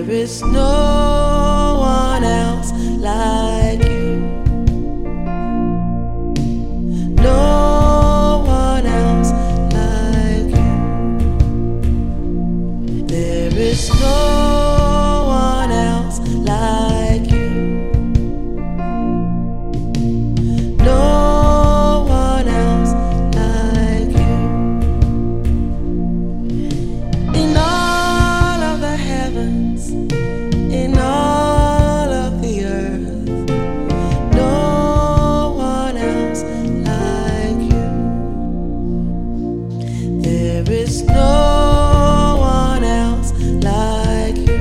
is no one else like you. No one else like you. There is no one else like you. No one else like you. In all of the heavens, in all of the earth, no one else like you. There is no one else like you.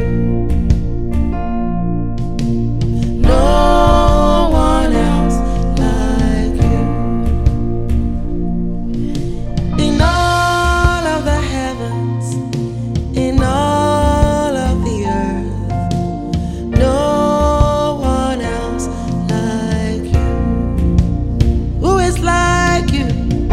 No one else like you. In all of the heavens, in all of the earth, no one else like you. Who is like you?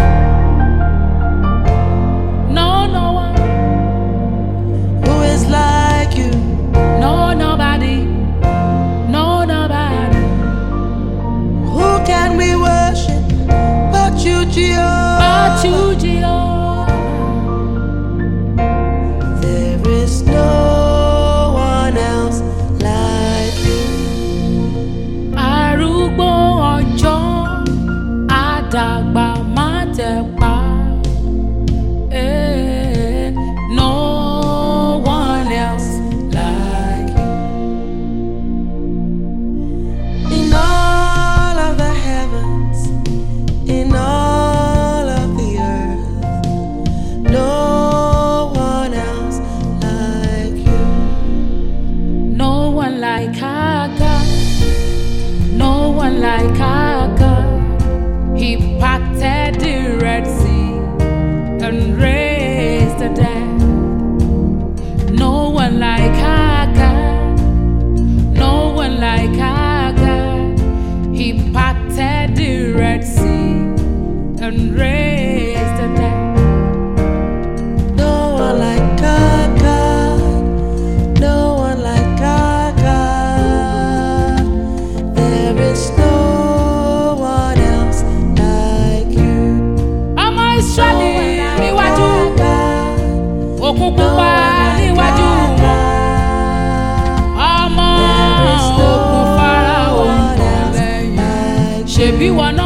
No one. Who is like you? No, nobody. No, nobody. Who can we worship but you, Jehovah? But you, Jehovah. There is no one else like you. Arúgbó ọjọ́, àdàgbà má tẹ̀pá. No one else like you. In all of the heavens, in all of the earth, no one else like you. No one like our God. No one like our God. He parted the Red Sea and raised the dead. No one like our God. No one like our God. He parted the Red Sea and raised the dead. No one like our God. No one like our God. There is no one else like you. Ọmọ Ísírẹ́lì níwájú, Òkun Pupa níwájú wọn. Ọmọ Òkun Fáráò lẹ́yìn. Ṣèbí wọn náà